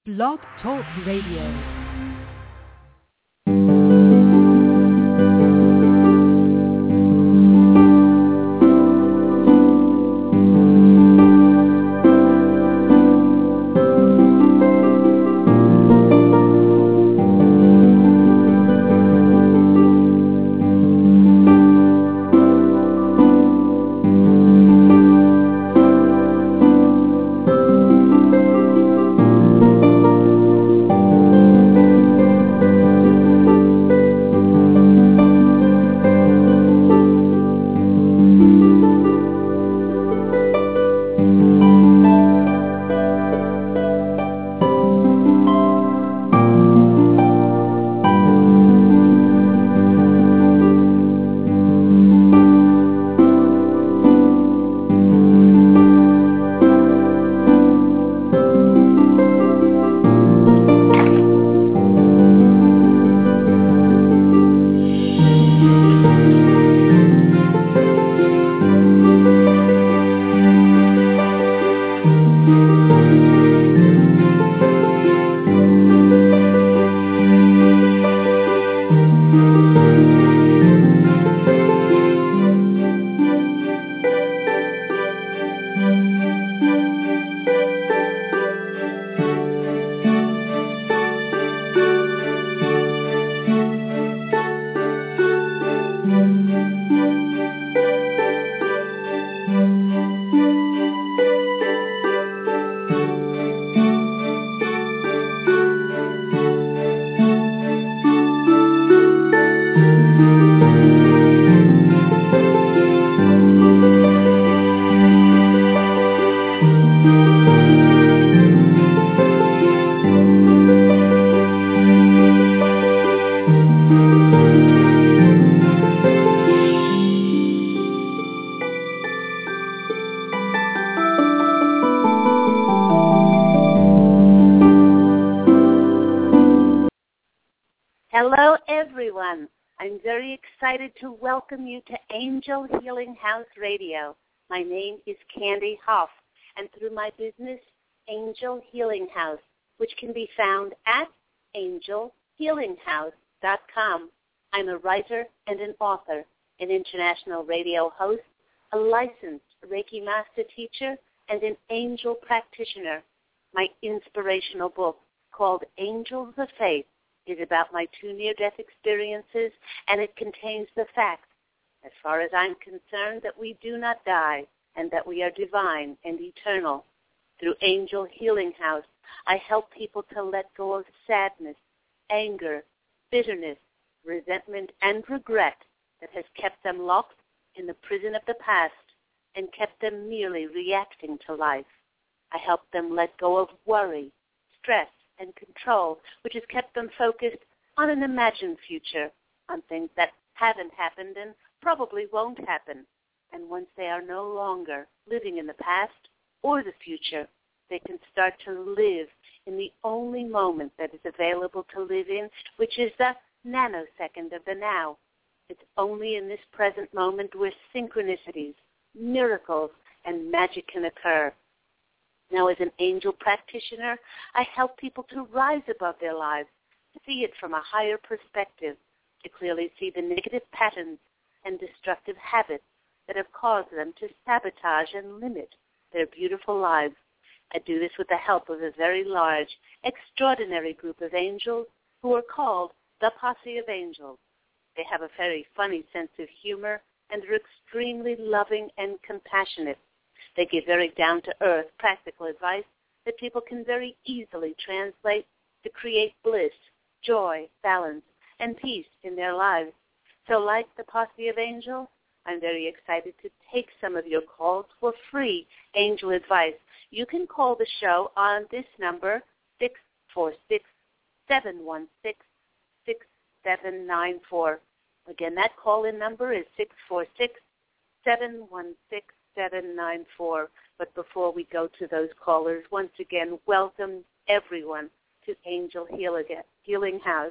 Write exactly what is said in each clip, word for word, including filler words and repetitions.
Blog Talk Radio. Hello, everyone. I'm very excited to welcome you to Angel Healing House Radio. My name is Candy Hoff, and through my business, Angel Healing House, which can be found at angel healing house dot com, I'm a writer and an author, an international radio host, a licensed Reiki master teacher, and an angel practitioner. My inspirational book, called Angels of Faith, is about my two near-death experiences, and it contains the fact, as far as I'm concerned, that we do not die and that we are divine and eternal. Through Angel Healing House, I help people to let go of sadness, anger, bitterness, resentment, and regret that has kept them locked in the prison of the past and kept them merely reacting to life. I help them let go of worry, stress, and control, which has kept them focused on an imagined future, on things that haven't happened and probably won't happen. And once they are no longer living in the past or the future, they can start to live in the only moment that is available to live in, which is the nanosecond of the now. It's only in this present moment where synchronicities, miracles, and magic can occur. Now, as an angel practitioner, I help people to rise above their lives, to see it from a higher perspective, to clearly see the negative patterns and destructive habits that have caused them to sabotage and limit their beautiful lives. I do this with the help of a very large, extraordinary group of angels who are called the Posse of Angels. They have a very funny sense of humor and are extremely loving and compassionate. They give very down-to-earth, practical advice that people can very easily translate to create bliss, joy, balance, and peace in their lives. So like the Posse of Angels, I'm very excited to take some of your calls for free angel advice. You can call the show on this number, six four six, seven one six, six seven nine four. Again, that call-in number is six four six, seven one six, seven nine four. But before we go to those callers, once again, welcome everyone to Angel Healing House.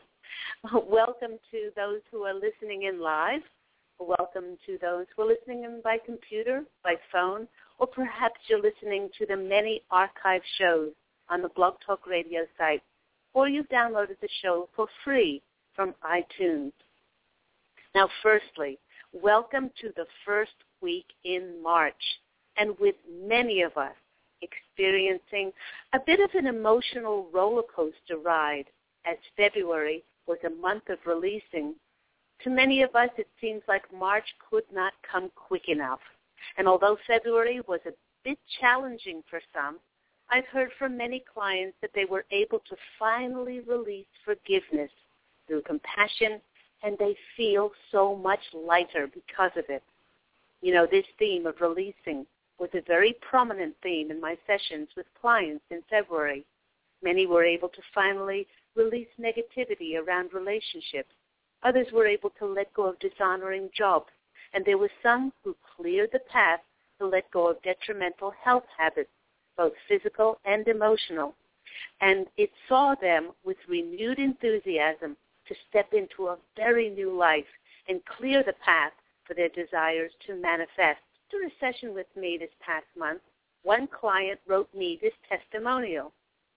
Welcome to those who are listening in live. Welcome to those who are listening in by computer, by phone, or perhaps you're listening to the many archive shows on the Blog Talk Radio site, or you've downloaded the show for free from iTunes. Now, firstly, welcome to the first week in March, and with many of us experiencing a bit of an emotional roller coaster ride, as February was a month of releasing. To many of us, it seems like March could not come quick enough. And although February was a bit challenging for some, I've heard from many clients that they were able to finally release forgiveness through compassion, and they feel so much lighter because of it. You know, this theme of releasing was a very prominent theme in my sessions with clients in February. Many were able to finally release negativity around relationships. Others were able to let go of dishonoring jobs, and there were some who cleared the path to let go of detrimental health habits, both physical and emotional. And it saw them with renewed enthusiasm to step into a very new life and clear the path for their desires to manifest. Through a session with me this past month, one client wrote me this testimonial.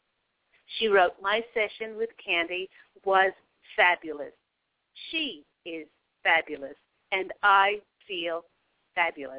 She wrote, "My session with Candy was fabulous. She is fabulous, and I feel fabulous.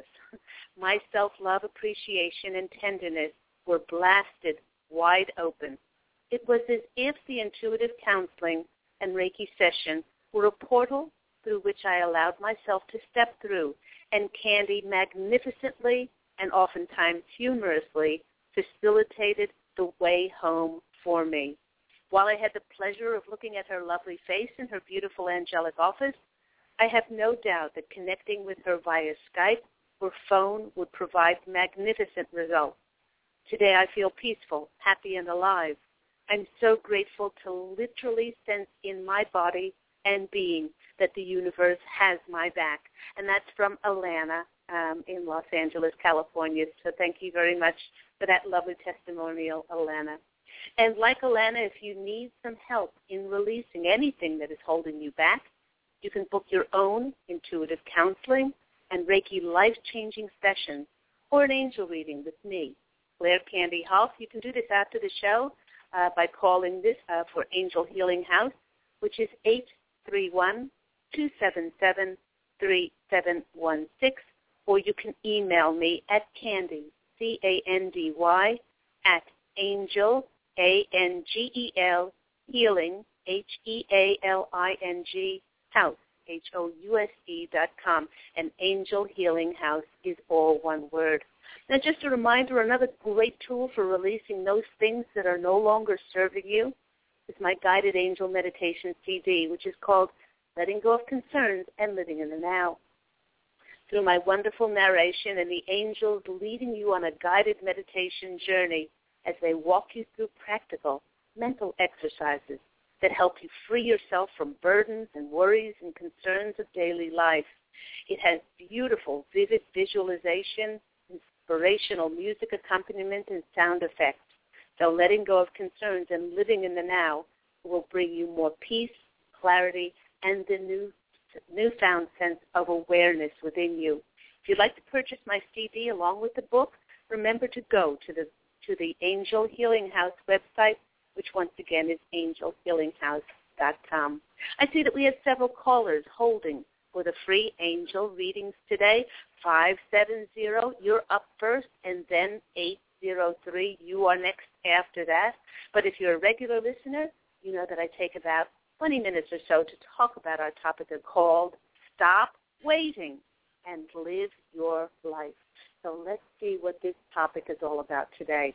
My self-love, appreciation, and tenderness were blasted wide open. It was as if the intuitive counseling and Reiki session were a portal through which I allowed myself to step through, and Candy magnificently and oftentimes humorously facilitated the way home for me. While I had the pleasure of looking at her lovely face in her beautiful angelic office, I have no doubt that connecting with her via Skype or phone would provide magnificent results. Today I feel peaceful, happy, and alive. I'm so grateful to literally sense in my body and being that the universe has my back." And that's from Alana um, in Los Angeles, California. So thank you very much for that lovely testimonial, Alana. And like Alana, if you need some help in releasing anything that is holding you back, you can book your own intuitive counseling and Reiki life-changing sessions or an angel reading with me, Claire Candy Hoff. You can do this after the show uh, by calling this uh, for Angel Healing House, which is eight three one, two seven seven, three seven one six, or you can email me at Candy, C A N D Y, at Angel, A N G E L, Healing, H E A L I N G, House, H O U S E dot com, and Angel Healing House is all one word. Now, just a reminder, another great tool for releasing those things that are no longer serving you is my guided angel meditation C D, which is called Letting Go of Concerns and Living in the Now. Through my wonderful narration and the angels leading you on a guided meditation journey as they walk you through practical mental exercises that help you free yourself from burdens and worries and concerns of daily life. It has beautiful, vivid visualization, inspirational music accompaniment, and sound effects. So letting go of concerns and living in the now will bring you more peace, clarity, and the new, newfound sense of awareness within you. If you'd like to purchase my C D along with the book, remember to go to the to the Angel Healing House website, which once again is angel healing house dot com. I see that we have several callers holding for the free angel readings today. five seven zero, you're up first, and then eight zero three, you are next after that. But if you're a regular listener, you know that I take about twenty minutes or so to talk about our topic called Stop Waiting and Live Your Life. So let's see what this topic is all about today.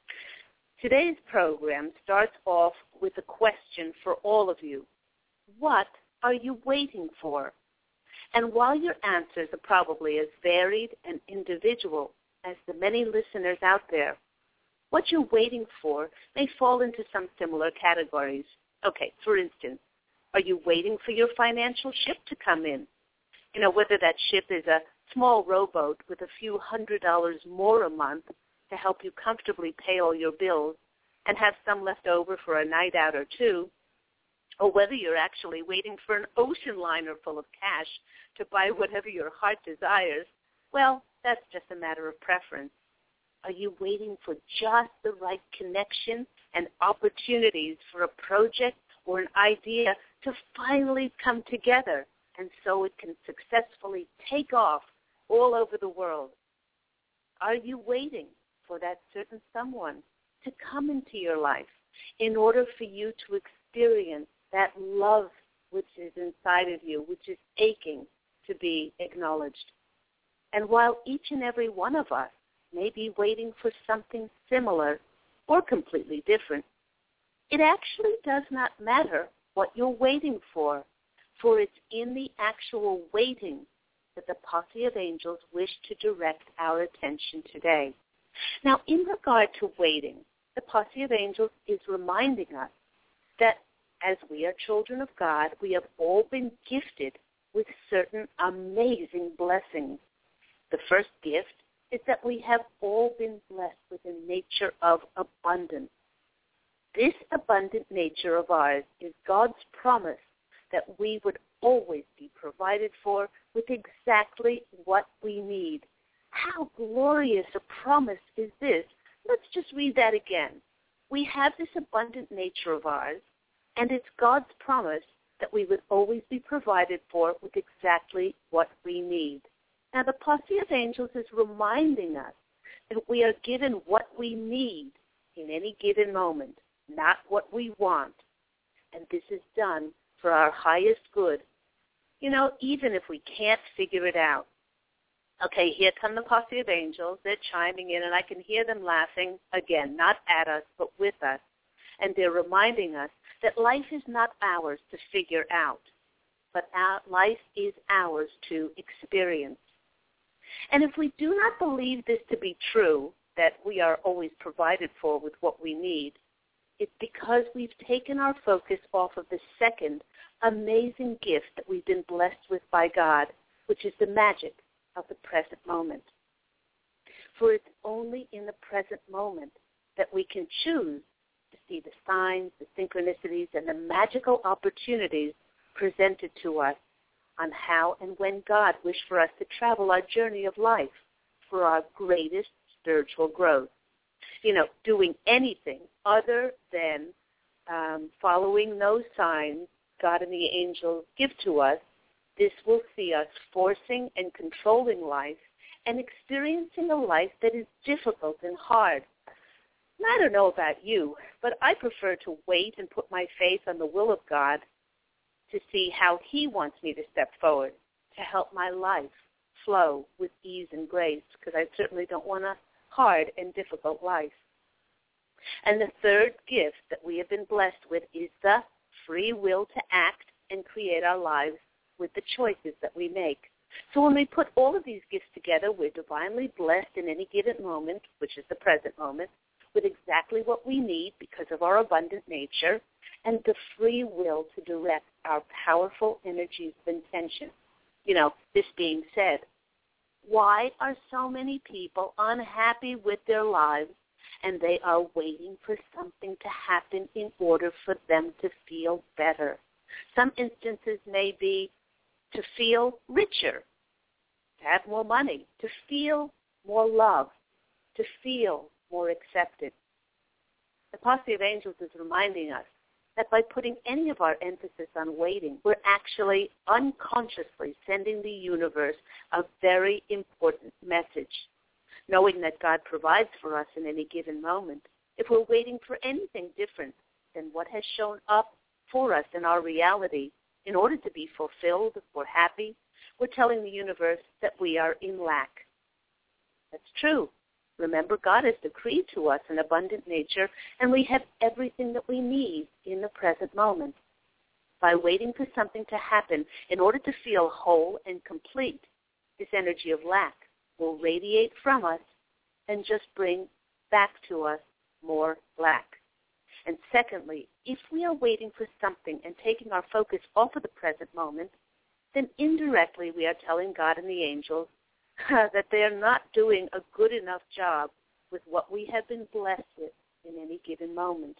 Today's program starts off with a question for all of you. What are you waiting for? And while your answers are probably as varied and individual as the many listeners out there, what you're waiting for may fall into some similar categories. Okay, for instance, are you waiting for your financial ship to come in? You know, whether that ship is a small rowboat with a few hundred dollars more a month to help you comfortably pay all your bills and have some left over for a night out or two, or whether you're actually waiting for an ocean liner full of cash to buy whatever your heart desires, well, that's just a matter of preference. Are you waiting for just the right connection and opportunities for a project or an idea to finally come together and so it can successfully take off all over the world? Are you waiting for that certain someone to come into your life in order for you to experience that love which is inside of you, which is aching to be acknowledged? And while each and every one of us may be waiting for something similar or completely different, it actually does not matter what you're waiting for, for it's in the actual waiting that the posse of angels wish to direct our attention today. Now, in regard to waiting, the posse of angels is reminding us that as we are children of God, we have all been gifted with certain amazing blessings. The first gift is that we have all been blessed with a nature of abundance. This abundant nature of ours is God's promise that we would always be provided for with exactly what we need. How glorious a promise is this? Let's just read that again. We have this abundant nature of ours, and it's God's promise that we would always be provided for with exactly what we need. Now, the posse of angels is reminding us that we are given what we need in any given moment, not what we want. And this is done for our highest good, you know, even if we can't figure it out. Okay, here come the posse of angels. They're chiming in, and I can hear them laughing, again, not at us, but with us. And they're reminding us that life is not ours to figure out, but our life is ours to experience. And if we do not believe this to be true, that we are always provided for with what we need, it's because we've taken our focus off of the second amazing gift that we've been blessed with by God, which is the magic of the present moment. For it's only in the present moment that we can choose to see the signs, the synchronicities, and the magical opportunities presented to us on how and when God wished for us to travel our journey of life for our greatest spiritual growth. You know, doing anything other than um, following those signs God and the angels give to us, this will see us forcing and controlling life and experiencing a life that is difficult and hard. And I don't know about you, but I prefer to wait and put my faith on the will of God to see how he wants me to step forward to help my life flow with ease and grace, because I certainly don't want a hard and difficult life. And the third gift that we have been blessed with is the free will to act and create our lives with the choices that we make. So when we put all of these gifts together, we're divinely blessed in any given moment, which is the present moment, with exactly what we need because of our abundant nature, and the free will to direct our powerful energies of intention. You know, this being said, why are so many people unhappy with their lives and they are waiting for something to happen in order for them to feel better? Some instances may be to feel richer, to have more money, to feel more love, to feel more accepted. The posse of angels is reminding us that by putting any of our emphasis on waiting, we're actually unconsciously sending the universe a very important message. Knowing that God provides for us in any given moment, if we're waiting for anything different than what has shown up for us in our reality, in order to be fulfilled or happy, we're telling the universe that we are in lack. That's true. Remember, God has decreed to us an abundant nature, and we have everything that we need in the present moment. By waiting for something to happen in order to feel whole and complete, this energy of lack will radiate from us and just bring back to us more lack. And secondly, if we are waiting for something and taking our focus off of the present moment, then indirectly we are telling God and the angels that they are not doing a good enough job with what we have been blessed with in any given moment.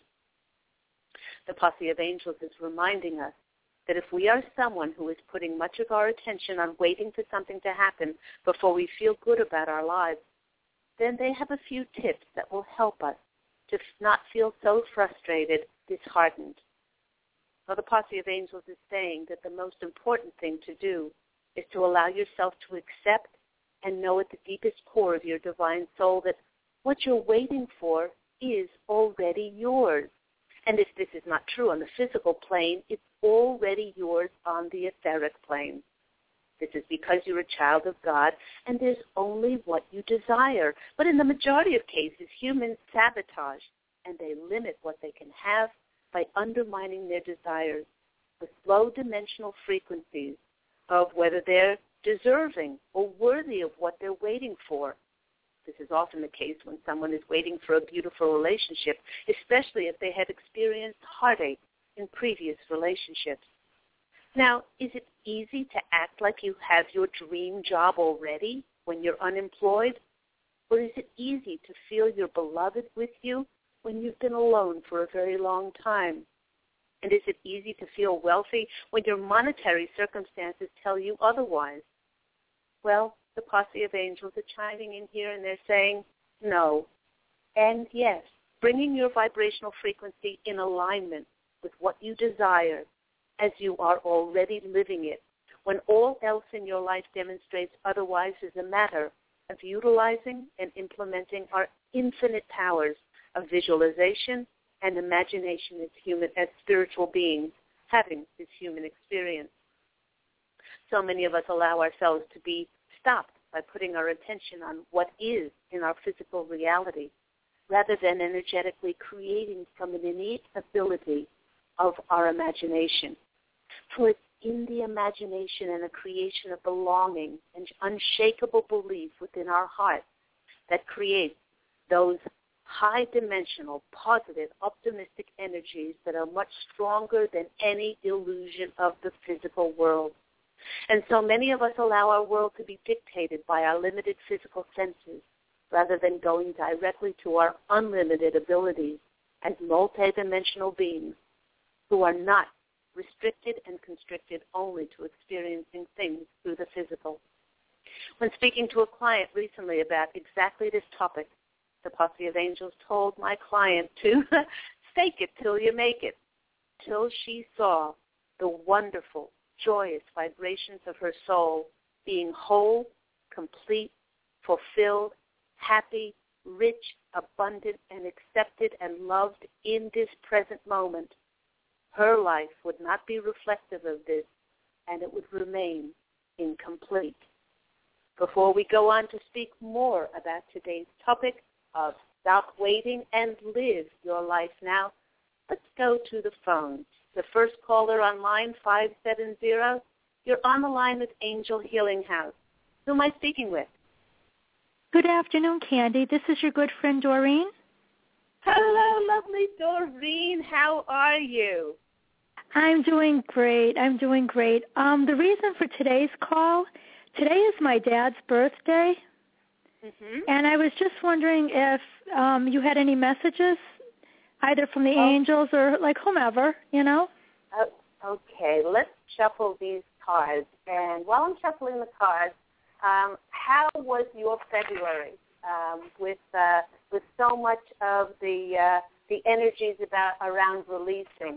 The posse of angels is reminding us that if we are someone who is putting much of our attention on waiting for something to happen before we feel good about our lives, then they have a few tips that will help us to not feel so frustrated, disheartened. Well, the Posse of Angels is saying that the most important thing to do is to allow yourself to accept and know at the deepest core of your divine soul that what you're waiting for is already yours. And if this is not true on the physical plane, it's already yours on the etheric plane. This is because you're a child of God, and there's only what you desire. But in the majority of cases, humans sabotage, and they limit what they can have by undermining their desires with low-dimensional frequencies of whether they're deserving or worthy of what they're waiting for. This is often the case when someone is waiting for a beautiful relationship, especially if they have experienced heartache in previous relationships. Now, is it easy to act like you have your dream job already when you're unemployed? Or is it easy to feel your beloved with you when you've been alone for a very long time? And is it easy to feel wealthy when your monetary circumstances tell you otherwise? Well, the Posse of Angels are chiming in here, and they're saying no and yes, bringing your vibrational frequency in alignment with what you desire as you are already living it, when all else in your life demonstrates otherwise, is a matter of utilizing and implementing our infinite powers of visualization and imagination as human, as spiritual beings having this human experience. So many of us allow ourselves to be stopped by putting our attention on what is in our physical reality, rather than energetically creating from an innate ability of our imagination. For it's in the imagination and the creation of belonging and unshakable belief within our heart that creates those high-dimensional, positive, optimistic energies that are much stronger than any illusion of the physical world. And so many of us allow our world to be dictated by our limited physical senses rather than going directly to our unlimited abilities as multidimensional beings who are not restricted and constricted only to experiencing things through the physical. When speaking to a client recently about exactly this topic, the Posse of Angels told my client to fake it till you make it, till she saw the wonderful, joyous vibrations of her soul being whole, complete, fulfilled, happy, rich, abundant, and accepted and loved in this present moment. Her life would not be reflective of this, and it would remain incomplete. Before we go on to speak more about today's topic of stop waiting and live your life now, let's go to the phone. The first caller on line five seven zero, you're on the line with Angel Healing House. Who am I speaking with? Good afternoon, Candy. This is your good friend, Doreen. Hello, lovely Doreen. How are you? I'm doing great. I'm doing great. Um, the reason for today's call, today is my dad's birthday, mm-hmm. and I was just wondering if um, you had any messages, either from the oh. angels or like whomever, you know? Uh, okay, let's shuffle these cards. And while I'm shuffling the cards, um, how was your February um, with uh, with so much of the uh, the energies about around releasing?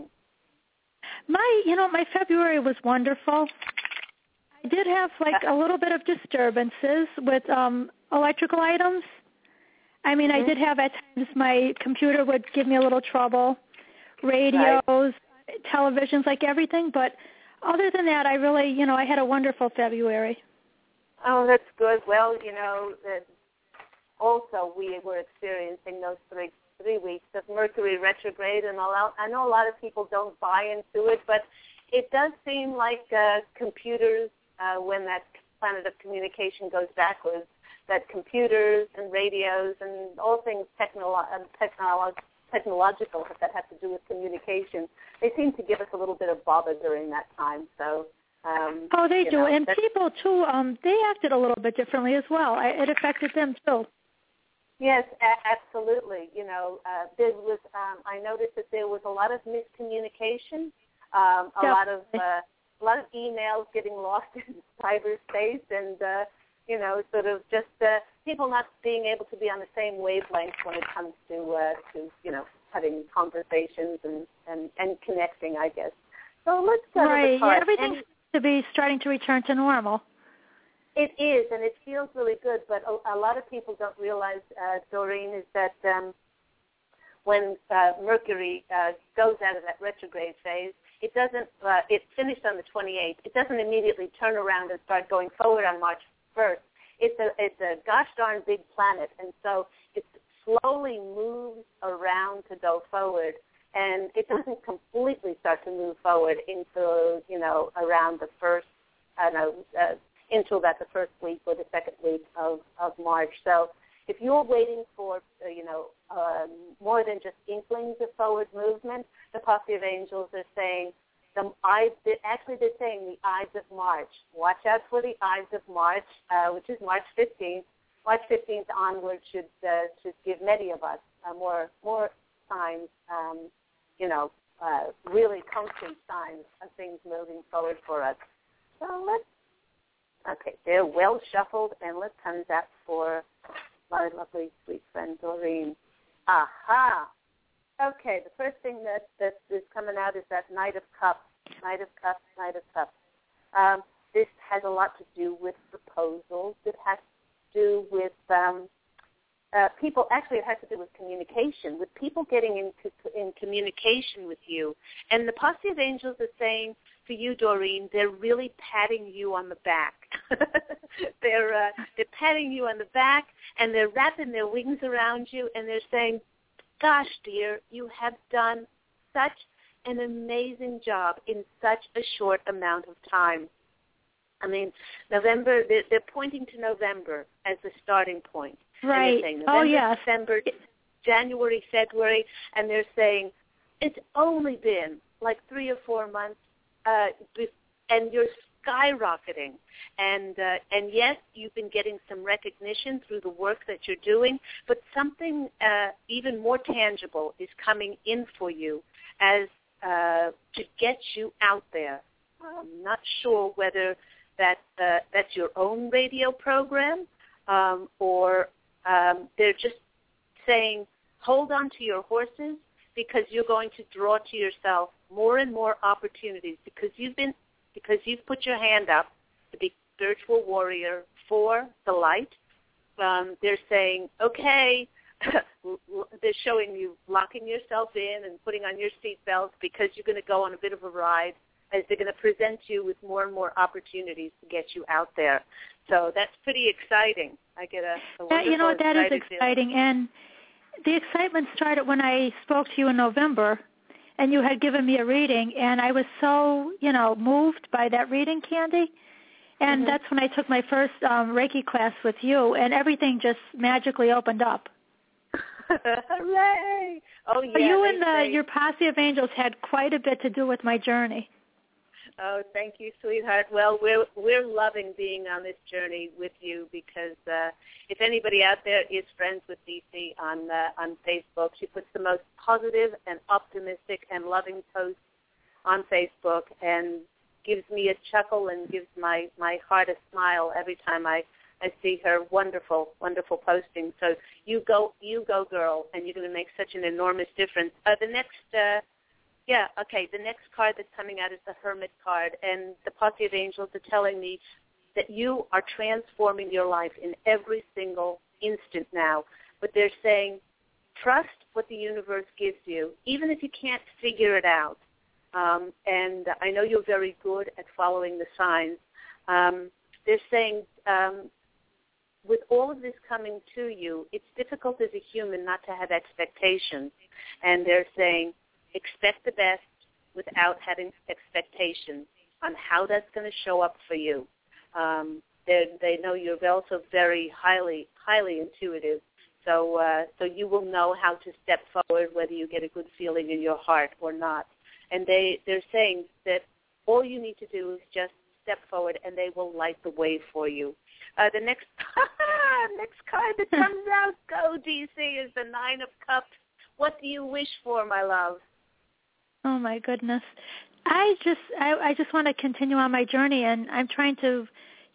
My, you know, my February was wonderful. I did have like a little bit of disturbances with um, electrical items. I mean, mm-hmm. I did have at times my computer would give me a little trouble, radios, right. televisions, like everything. But other than that, I really, you know, I had a wonderful February. Oh, that's good. Well, you know, uh, also we were experiencing those three three weeks of Mercury retrograde, and all, I know a lot of people don't buy into it, but it does seem like uh, computers, uh, when that planet of communication goes backwards, that computers and radios and all things technolo- technolo- technological that have to do with communication, they seem to give us a little bit of bother during that time. So, um, oh, they do, know, and people too. Um, they acted a little bit differently as well. I, it affected them too. Yes, a- absolutely. You know, uh, there was. Um, I noticed that there was a lot of miscommunication, um, a Definitely. lot of uh, a lot of emails getting lost in cyberspace, and uh, you know, sort of just uh, people not being able to be on the same wavelength when it comes to, uh, to you know, having conversations and, and, and connecting, I guess. So let's start right. with the card. Yeah, everything seems to be starting to return to normal. It is, and it feels really good, but a, a lot of people don't realize, uh, Doreen, is that um, when uh, Mercury uh, goes out of that retrograde phase, it doesn't, uh, it finished on the twenty-eighth. It doesn't immediately turn around and start going forward on March first. It's a, it's a gosh darn big planet, and so it slowly moves around to go forward, and it doesn't completely start to move forward until, you know, around the first, I don't know, uh, until about the first week or the second week of, of March. So if you're waiting for, uh, you know, um, more than just inklings of forward movement, the Posse of Angels are saying, the eyes, actually they're saying the Ides of March. Watch out for the Ides of March, uh, which is March fifteenth. March fifteenth onward should uh, should give many of us uh, more more signs, um, you know, uh, really concrete signs of things moving forward for us. So let's Okay, they're well shuffled, and let's turn that for my lovely, sweet friend Doreen. Aha! Okay, the first thing that, that is coming out is that Knight of Cups, Knight of Cups, Knight of Cups. Um, this has a lot to do with proposals. It has to do with um, uh, people. Actually, it has to do with communication, with people getting into in communication with you. And the Posse of Angels is saying, for you, Doreen, they're really patting you on the back. they're uh, they're patting you on the back, and they're wrapping their wings around you, and they're saying, gosh, dear, you have done such an amazing job in such a short amount of time. I mean, November, they're, they're pointing to November as the starting point. Right. And they're saying November, oh, yes. December, January, February, and they're saying it's only been like three or four months, uh, and you're skyrocketing. And uh, and yes, you've been getting some recognition through the work that you're doing, but something uh, even more tangible is coming in for you as uh, to get you out there. I'm not sure whether that uh, that's your own radio program um, or um, they're just saying, hold on to your horses because you're going to draw to yourself more and more opportunities because you've been because you've put your hand up to be spiritual warrior for the light. Um, they're saying, okay, they're showing you locking yourself in and putting on your seatbelt because you're going to go on a bit of a ride as they're going to present you with more and more opportunities to get you out there. So that's pretty exciting. I get a, a wonderful, that, you know, that is exciting. Feeling. And the excitement started when I spoke to you in November, and you had given me a reading, and I was so, you know, moved by that reading, Candy. And mm-hmm. that's when I took my first um, Reiki class with you, and everything just magically opened up. Hooray! Oh, yeah. So you and the, say... your Posse of Angels had quite a bit to do with my journey. Oh, thank you, sweetheart. Well, we're we're loving being on this journey with you because uh, if anybody out there is friends with D C on uh, on Facebook, she puts the most positive and optimistic and loving posts on Facebook and gives me a chuckle and gives my, my heart a smile every time I, I see her wonderful, wonderful posting. So you go, you go, girl, and you're going to make such an enormous difference. Uh, the next... Uh, Yeah, okay, the next card that's coming out is the Hermit card, and the Posse of Angels are telling me that you are transforming your life in every single instant now. But they're saying, trust what the universe gives you, even if you can't figure it out. Um, and I know you're very good at following the signs. Um, they're saying, um, with all of this coming to you, it's difficult as a human not to have expectations. And they're saying, expect the best without having expectations on how that's going to show up for you. Um, they know you're also very highly, highly intuitive, so uh, so you will know how to step forward whether you get a good feeling in your heart or not. And they, they're saying that all you need to do is just step forward, and they will light the way for you. Uh, the next next card that comes out, go D C, is the Nine of Cups. What do you wish for, my love? Oh my goodness. I just I, I just want to continue on my journey, and I'm trying to,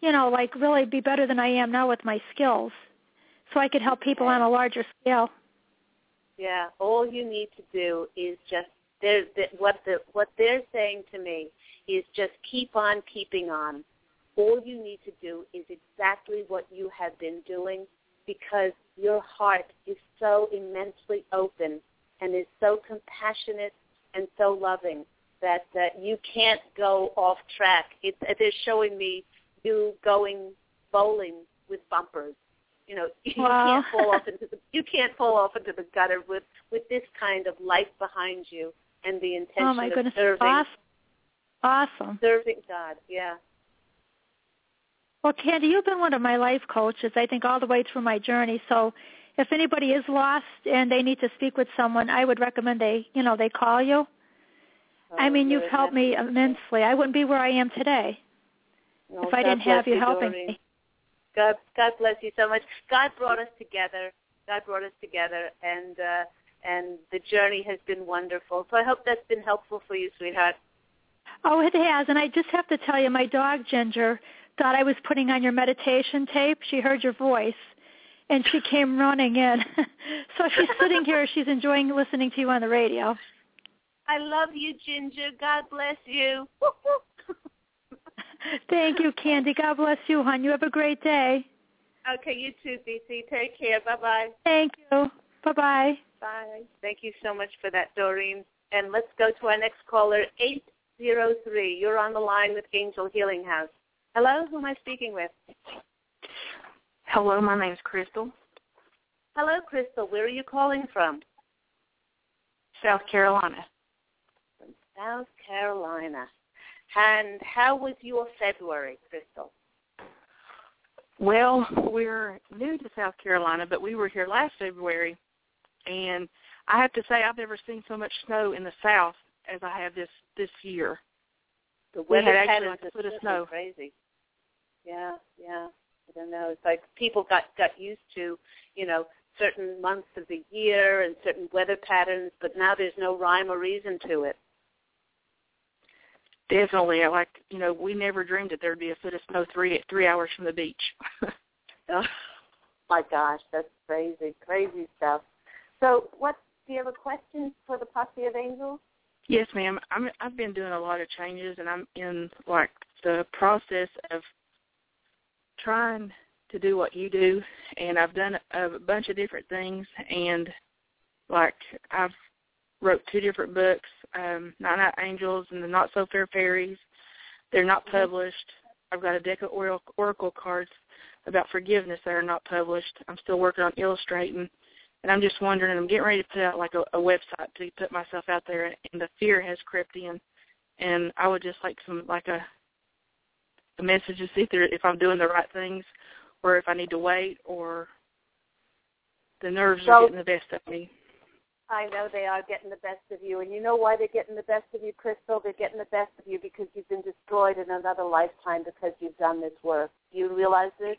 you know, like really be better than I am now with my skills, so I could help people okay. on a larger scale. Yeah, all you need to do is just they're, they, what the what they're saying to me is just keep on keeping on. All you need to do is exactly what you have been doing, because your heart is so immensely open and is so compassionate and so loving that uh, you can't go off track. It's, they're showing me you going bowling with bumpers. You know, you wow. can't fall off into the you can't fall off into the gutter with, with this kind of life behind you and the intention oh my of goodness. serving. Awesome. Awesome. Serving God, yeah. Well, Candy, you've been one of my life coaches, I think, all the way through my journey. So if anybody is lost and they need to speak with someone, I would recommend they, you know, they call you. Oh, I mean, you've helped me immensely. I wouldn't be where I am today no, if I God didn't have you you, helping Doreen. me. God, God bless you so much. God brought us together. God brought us together, and uh, and the journey has been wonderful. So I hope that's been helpful for you, sweetheart. Oh, it has. And I just have to tell you, my dog, Ginger, thought I was putting on your meditation tape. She heard your voice, and she came running in. So she's sitting here. She's enjoying listening to you on the radio. I love you, Ginger. God bless you. Thank you, Candy. God bless you, hon. You have a great day. Okay, you too, B C. Take care. Bye-bye. Thank you. Bye-bye. Bye. Thank you so much for that, Doreen. And let's go to our next caller, eight zero three. You're on the line with Angel Healing House. Hello, who am I speaking with? Hello, my name's Crystal. Hello, Crystal. Where are you calling from? South Carolina. From South Carolina. And how was your February, Crystal? Well, we're new to South Carolina, but we were here last February, and I have to say I've never seen so much snow in the South as I have this, this year. The weather we had patterns actually are like a foot of snow. Crazy. Yeah, yeah. I don't know. It's like people got, got used to, you know, certain months of the year and certain weather patterns, but now there's no rhyme or reason to it. Definitely. Like, you know, we never dreamed that there would be a foot of snow three three hours from the beach. Oh, my gosh, that's crazy, crazy stuff. So what, do you have a question for the Posse of Angels? Yes, ma'am. I'm, I've been doing a lot of changes, and I'm in, like, the process of trying to do what you do, and I've done a, a bunch of different things, and, like, I've wrote two different books, um, Nine Night Angels and the Not So Fair Fairies. They're not published. I've got a deck of oracle, oracle cards about forgiveness that are not published. I'm still working on illustrating, and I'm just wondering, I'm getting ready to put out like a, a website to put myself out there, and the fear has crept in, and I would just like some, like a, a message to see if, there, if I'm doing the right things or if I need to wait, or the nerves so, are getting the best of me. I know they are getting the best of you, and you know why they're getting the best of you, Crystal? They're getting the best of you because you've been destroyed in another lifetime because you've done this work. Do you realize this?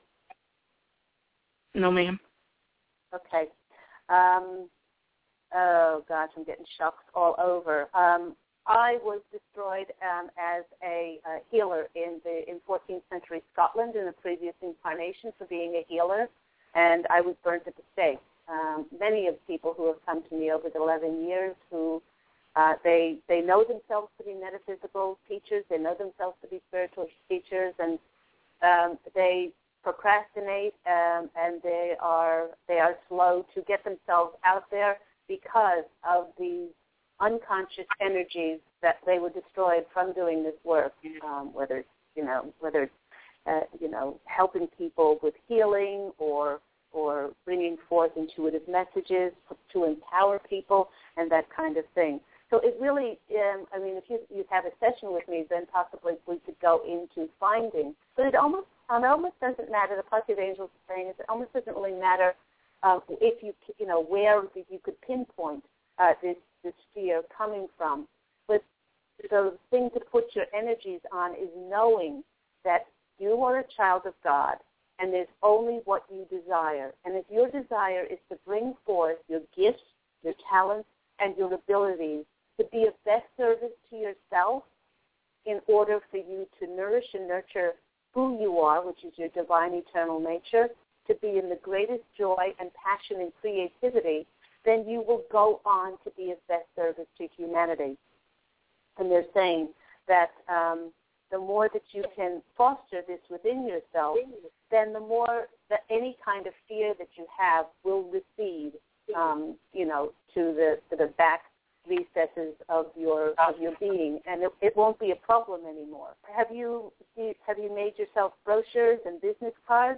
No, ma'am. Okay. Um, oh, gosh, I'm getting shocks all over. Um, I was destroyed um, as a, a healer in the in fourteenth century Scotland in a previous incarnation for being a healer, and I was burnt at the stake. Um, many of people who have come to me over the eleven years who uh, they they know themselves to be metaphysical teachers, they know themselves to be spiritual teachers, and um, they procrastinate um, and they are they are slow to get themselves out there because of these unconscious energies that they were destroyed from doing this work. Um, whether it's, you know whether it's, uh, you know helping people with healing or or bringing forth intuitive messages to empower people and that kind of thing. So it really, um, I mean, if you, you have a session with me, then possibly we could go into finding. But it almost um, it almost doesn't matter. The Posse of Angels is saying is it almost doesn't really matter uh, if you, you know, where you could pinpoint uh, this, this fear coming from. But the thing to put your energies on is knowing that you are a child of God, and there's only what you desire. And if your desire is to bring forth your gifts, your talents, and your abilities to be of best service to yourself in order for you to nourish and nurture who you are, which is your divine eternal nature, to be in the greatest joy and passion and creativity, then you will go on to be of best service to humanity. And they're saying that um, the more that you can foster this within yourself, then the more that any kind of fear that you have will recede, um, you know, to the to the back recesses of your of your being, and it, it won't be a problem anymore. Have you have you made yourself brochures and business cards?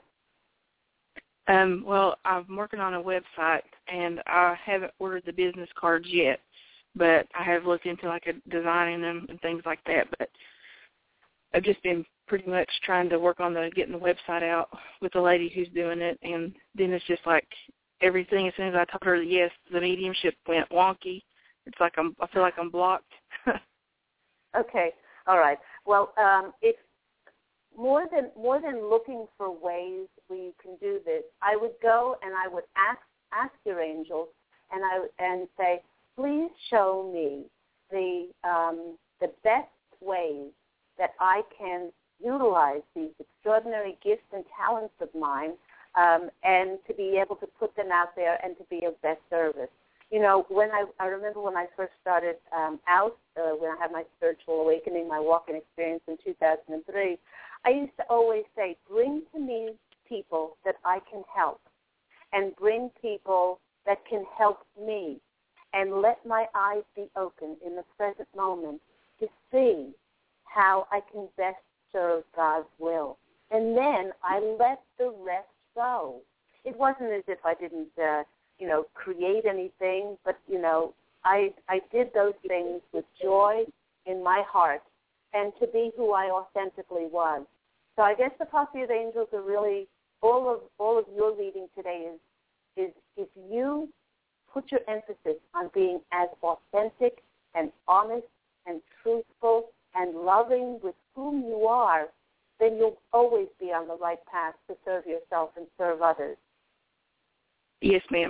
Um, well, I'm working on a website, and I haven't ordered the business cards yet, but I have looked into like a, designing them and things like that. But I've just been pretty much trying to work on the getting the website out with the lady who's doing it, and then it's just like everything. As soon as I told her yes, the mediumship went wonky. It's like I'm. I feel like I'm blocked. Okay. All right. Well, um, it's more than more than looking for ways where you can do this. I would go and I would ask ask your angels, and I and say, please show me the um, the best ways that I can utilize these extraordinary gifts and talents of mine, um, and to be able to put them out there and to be of best service. You know, when I, I remember when I first started um, out, uh, when I had my spiritual awakening, my walk-in experience in two thousand three, I used to always say, bring to me people that I can help, and bring people that can help me, and let my eyes be open in the present moment to see how I can best serve God's will. And then I let the rest go. It wasn't as if I didn't uh, you know, create anything, but, you know, I I did those things with joy in my heart and to be who I authentically was. So I guess the Posse of Angels are really, all of all of your reading today is, is if you put your emphasis on being as authentic and honest and truthful and loving with whom you are, then you'll always be on the right path to serve yourself and serve others. Yes, ma'am.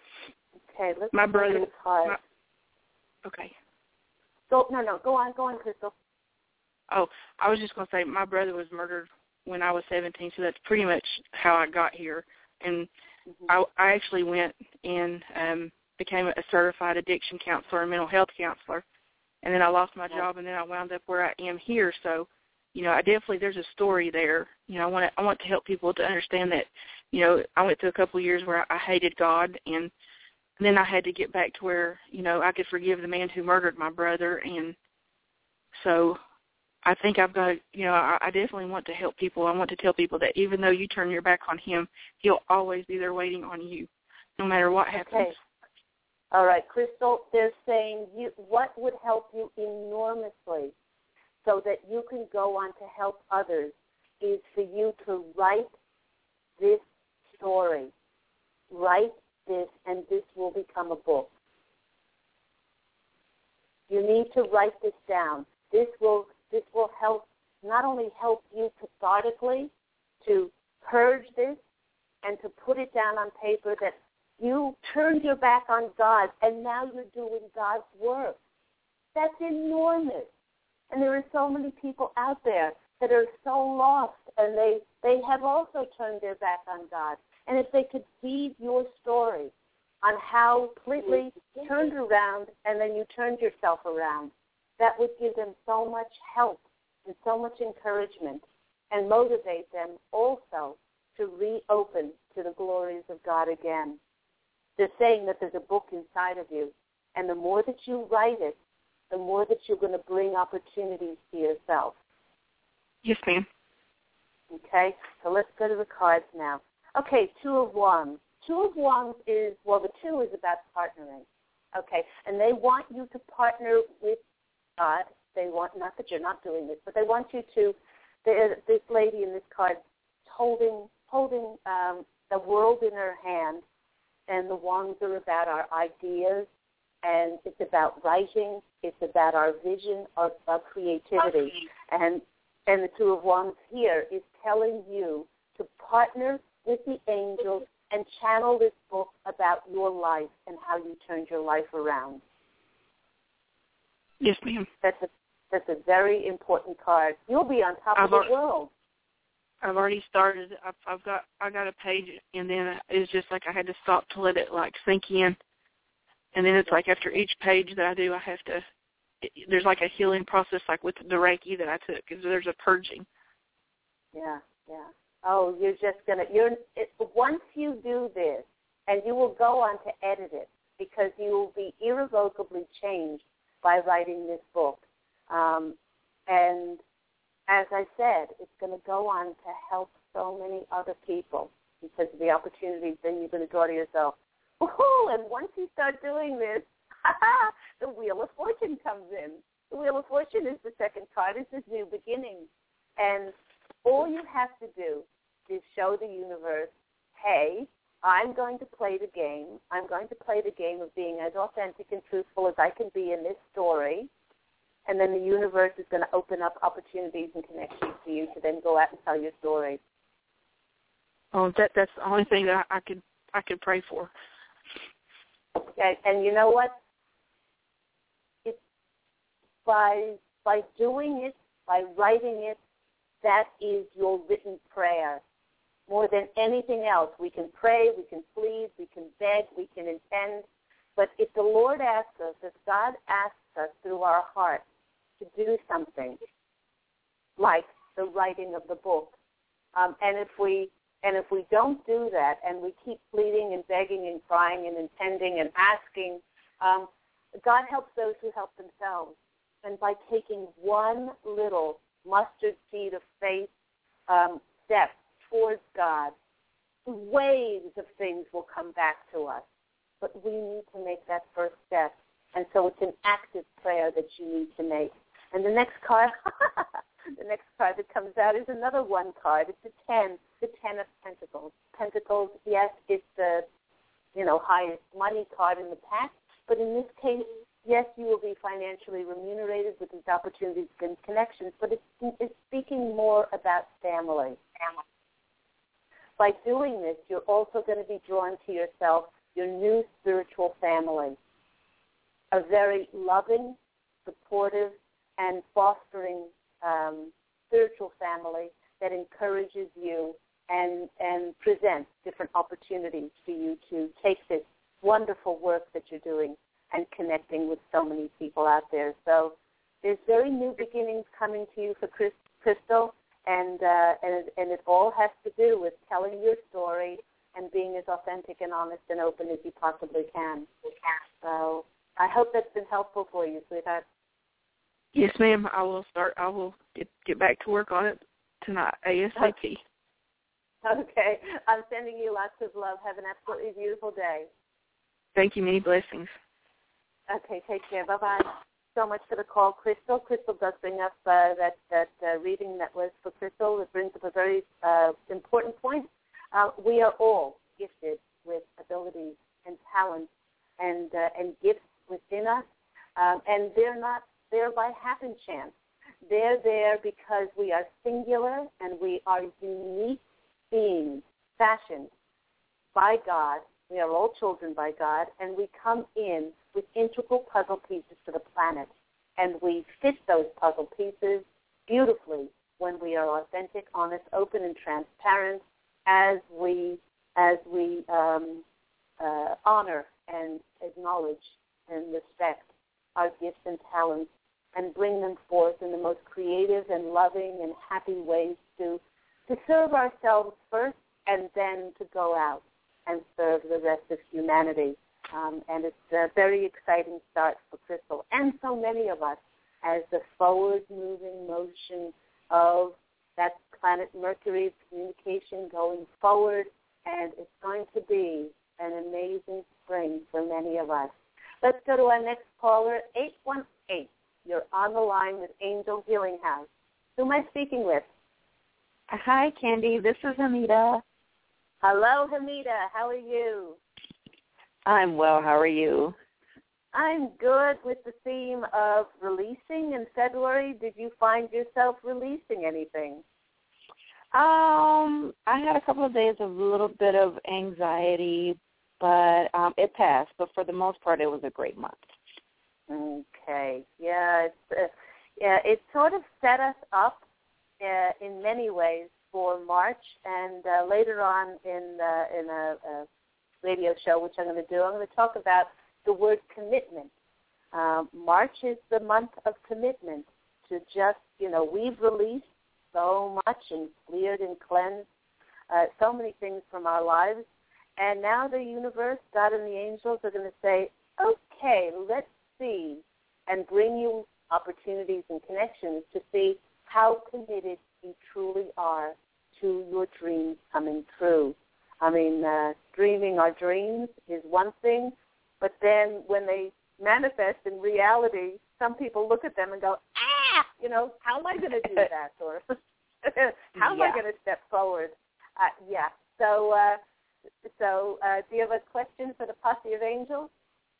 Okay, let's my brother. My, okay. Go no no go on go on Crystal. Oh, I was just going to say my brother was murdered when I was seventeen, so that's pretty much how I got here. And mm-hmm. I, I actually went and um, became a certified addiction counselor and mental health counselor, and then I lost my job, and then I wound up where I am here. So, you know, I definitely there's a story there. You know, I want to I want to help people to understand that. You know, I went through a couple of years where I hated God, and then I had to get back to where, you know, I could forgive the man who murdered my brother. And so I think I've got, you know, I, I definitely want to help people. I want to tell people that even though you turn your back on him, he'll always be there waiting on you, no matter what happens. Okay. All right, Crystal, they're saying you, what would help you enormously so that you can go on to help others is for you to write this story. Write this, and this will become a book. You need to write this down. This will this will help, not only help you cathartically to purge this and to put it down on paper that you turned your back on God and now you're doing God's work. That's enormous. And there are so many people out there that are so lost, and they, they have also turned their back on God. And if they could read your story on how completely turned around and then you turned yourself around, that would give them so much help and so much encouragement and motivate them also to reopen to the glories of God again. They're saying that there's a book inside of you, and the more that you write it, the more that you're going to bring opportunities to yourself. Yes, ma'am. Okay, so let's go to the cards now. Okay, Two of Wands. Two of Wands is, well, the two is about partnering. Okay, and they want you to partner with God. They want, not that you're not doing this, but they want you to, this lady in this card holding holding um, the world in her hand, and the wands are about our ideas, and it's about writing, it's about our vision, our, our creativity. Okay. And and the Two of Wands here is telling you to partner with the angels and channel this book about your life and how you turned your life around. Yes, ma'am. That's a that's a very important card. You'll be on top I've of the already, world. I've already started. I've, I've got I got a page, and then it's just like I had to stop to let it like sink in, and then it's like after each page that I do, I have to. It, there's like a healing process, like with the Reiki that I took, because there's a purging. Yeah, yeah. Oh, you're just gonna. You're it, once you do this, and you will go on to edit it, because you will be irrevocably changed by writing this book, um, and. As I said, it's going to go on to help so many other people because of the opportunities then you're going to draw to yourself. Woohoo! And once you start doing this, the Wheel of Fortune comes in. The Wheel of Fortune is the second card. It's this new beginning. And all you have to do is show the universe, hey, I'm going to play the game. I'm going to play the game of being as authentic and truthful as I can be in this story. And then the universe is going to open up opportunities and connections for you to then go out and tell your story. Oh, that that's the only thing that I, I could I could pray for. Okay, and you know what? It's by by doing it, by writing it, that is your written prayer. More than anything else, we can pray, we can plead, we can beg, we can intend. But if the Lord asks us, if God asks us through our heart to do something, like the writing of the book, um, and if we and if we don't do that, and we keep pleading and begging and crying and intending and asking, um, God helps those who help themselves. And by taking one little mustard seed of faith um, step towards God, waves of things will come back to us. But we need to make that first step. And so it's an active prayer that you need to make. And the next card, the next card that comes out is another one card. It's the ten, the ten of Pentacles. Pentacles, yes, it's the, you know, highest money card in the pack. But in this case, yes, you will be financially remunerated with these opportunities and connections. But it's, it's speaking more about family. By doing this, you're also going to be drawn to yourself, your new spiritual family, a very loving, supportive, and fostering um, spiritual family that encourages you and, and presents different opportunities for you to take this wonderful work that you're doing and connecting with so many people out there. So there's very new beginnings coming to you for Crystal, and, uh, and, and it all has to do with telling your story and being as authentic and honest and open as you possibly can. So I hope that's been helpful for you, sweetheart. Yes, ma'am. I will start. I will get get back to work on it tonight, ASAP. Okay. I'm sending you lots of love. Have an absolutely beautiful day. Thank you. Many blessings. Okay. Take care. Bye-bye. So much for the call, Crystal. Crystal does bring up uh, that, that uh, reading that was for Crystal. It brings up a very uh, important point. Uh, we are all gifted with abilities and talents and uh, and gifts within us, um, and they're not there by happen chance. They're there because we are singular and we are unique beings fashioned by God. We are all children by God, and we come in with integral puzzle pieces to the planet, and we fit those puzzle pieces beautifully when we are authentic, honest, open, and transparent as we as we um, uh, honor and acknowledge and respect our gifts and talents and bring them forth in the most creative and loving and happy ways to to serve ourselves first and then to go out and serve the rest of humanity. Um, and it's a very exciting start for Crystal and so many of us as the forward-moving motion of that planet Mercury communication going forward, and it's going to be an amazing spring for many of us. Let's go to our next caller, eight one eight. You're on the line with Angel Healing House. Who am I speaking with? Hi, Candy. This is Hamida. Hello, Hamida. How are you? I'm well. How are you? I'm good. With the theme of releasing in February, did you find yourself releasing anything? Um, I had a couple of days of a little bit of anxiety, but um, it passed. But for the most part, it was a great month. Okay. Yeah, it's, uh, yeah, it sort of set us up uh, in many ways for March, and uh, later on in uh, in a, a radio show, which I'm going to do, I'm going to talk about the word commitment. Um, March is the month of commitment to just, you know, we've released so much and cleared and cleansed uh, so many things from our lives, and now the universe, God and the angels are going to say, okay, let's see, and bring you opportunities and connections to see how committed you truly are to your dreams coming true. I mean, uh, dreaming our dreams is one thing, but then when they manifest in reality, some people look at them and go, ah, you know, how am I going to do that? Or how am yeah. I going to step forward? Uh, yeah. So, uh, so uh, do you have a question for the posse of angels?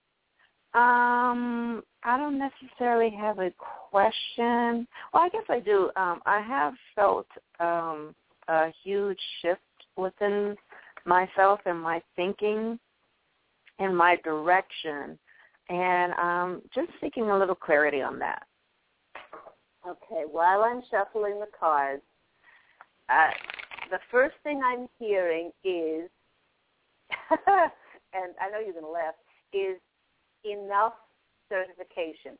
Um, I don't necessarily have a question. Well, I guess I do. Um, I have felt um, a huge shift within myself and my thinking and my direction, and um, just seeking a little clarity on that. Okay, while I'm shuffling the cards, uh, the first thing I'm hearing is, and I know you're going to laugh, is enough certification.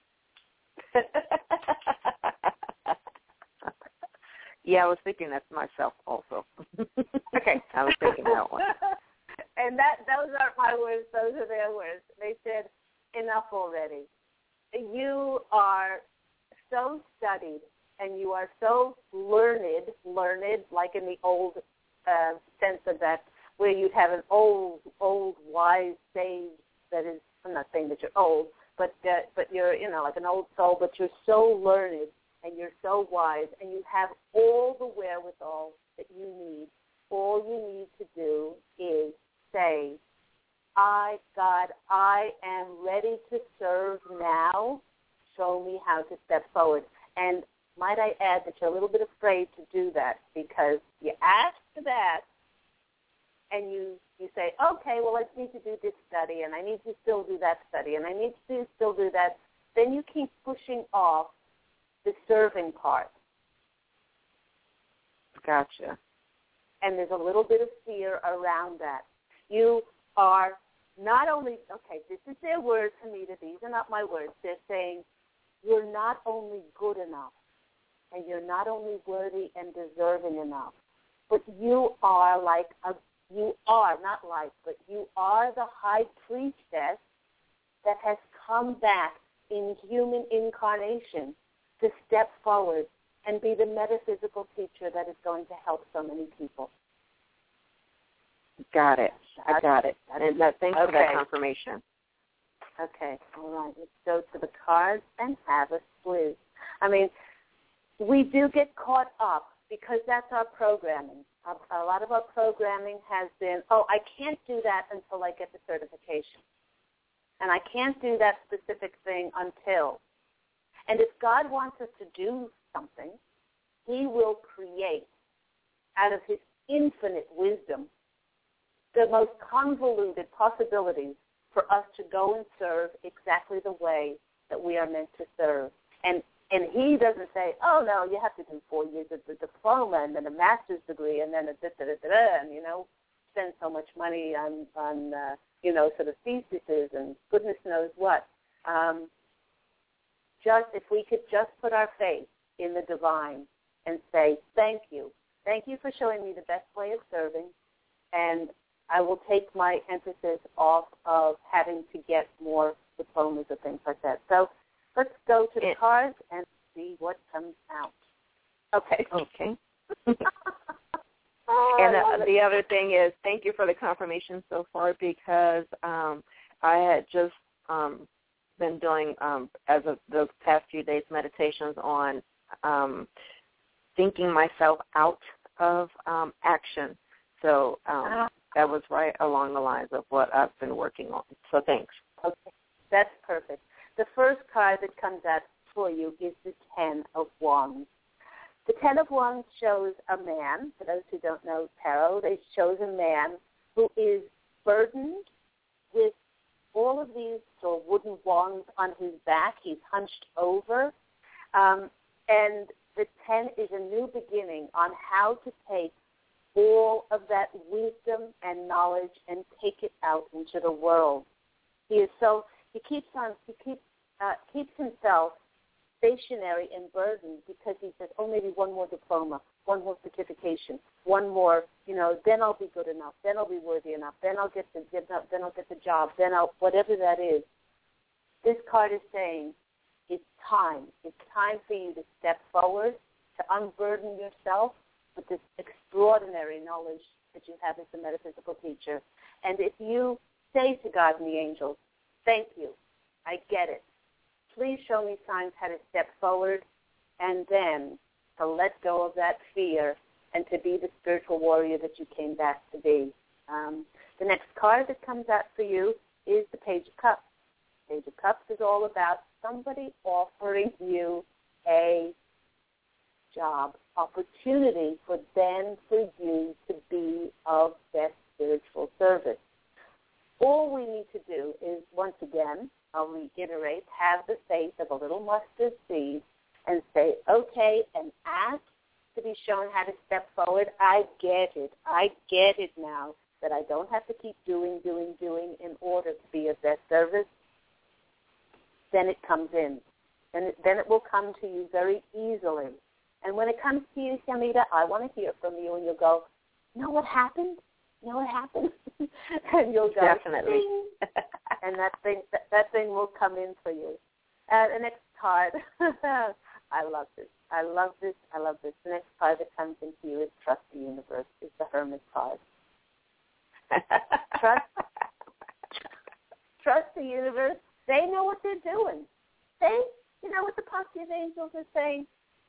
Yeah, I was thinking that to myself also. Okay. I was thinking that one. And that those aren't my words, those are their words. They said, enough already. You are so studied and you are so learned, learned like in the old uh, sense of that, where you'd have an old, old, wise sage that is, I'm not saying that you're old, but uh, but you're, you know, like an old soul, but you're so learned and you're so wise and you have all the wherewithal that you need. All you need to do is say, I, God, I am ready to serve now. Show me how to step forward. And might I add that you're a little bit afraid to do that because you ask for that and you, you say, okay, well, I need to do this study and I need to still do that study and I need to still do that. Then you keep pushing off the serving part. Gotcha. And there's a little bit of fear around that. You are not only, okay, this is their words, Hamida. These are not my words. They're saying you're not only good enough and you're not only worthy and deserving enough, but you are like a, you are, not like, but you are the high priestess that has come back in human incarnation to step forward and be the metaphysical teacher that is going to help so many people. Got it. I got it. And that, thanks okay. for that confirmation. Okay. All right. Let's go to the cards and have a sleuth. I mean, we do get caught up because that's our programming. A, a lot of our programming has been, oh, I can't do that until I get the certification. And I can't do that specific thing until. And if God wants us to do something, he will create out of his infinite wisdom the most convoluted possibilities for us to go and serve exactly the way that we are meant to serve. And and he doesn't say, oh, no, you have to do four years of the diploma and then a master's degree and then a da-da-da-da, and, you know, spend so much money on, on uh, you know, sort of theses and goodness knows what. Um, just if we could just put our faith in the divine and say, thank you. Thank you for showing me the best way of serving, and I will take my emphasis off of having to get more diplomas or things like that. So let's go to the it, cards and see what comes out. Okay. Okay. oh, and uh, the other thing is, thank you for the confirmation so far because um, I had just um, been doing, um, as of the past few days, meditations on um, thinking myself out of um, action. So um, uh, that was right along the lines of what I've been working on. So thanks. Okay, that's perfect. The first card that comes out for you is the Ten of Wands. The Ten of Wands shows a man, for those who don't know tarot, it shows a man who is burdened with all of these sort of wooden wands on his back. He's hunched over. Um, and the ten is a new beginning on how to take all of that wisdom and knowledge and take it out into the world. He is so he keeps on he keeps uh, keeps himself stationary and burdened because he says, oh, maybe one more diploma, one more certification, one more, you know, then I'll be good enough, then I'll be worthy enough, then I'll get the then I'll get the job, then I'll whatever that is. This card is saying it's time. It's time for you to step forward, to unburden yourself with this extraordinary knowledge that you have as a metaphysical teacher. And if you say to God and the angels, thank you, I get it. Please show me signs how to step forward, and then to let go of that fear and to be the spiritual warrior that you came back to be. Um, the next card that comes out for you is the Page of Cups. Page of Cups is all about somebody offering you a job, opportunity for then for you to be of that spiritual service. All we need to do is, once again, I'll reiterate, have the faith of a little mustard seed and say, okay, and ask to be shown how to step forward. I get it. I get it now that I don't have to keep doing, doing, doing in order to be of that service. Then it comes in. Then it, then it will come to you very easily. And when it comes to you, Shamita, I want to hear from you, and you'll go, you know what happened? You know what happened? And you'll go, definitely. and that thing that, that thing will come in for you. Uh, the next card, I love this. I love this. I love this. The next card that comes into you is Trust the Universe. It's the Hermit card. Trust, trust the universe. They know what they're doing. They, you know what the positive angels are saying?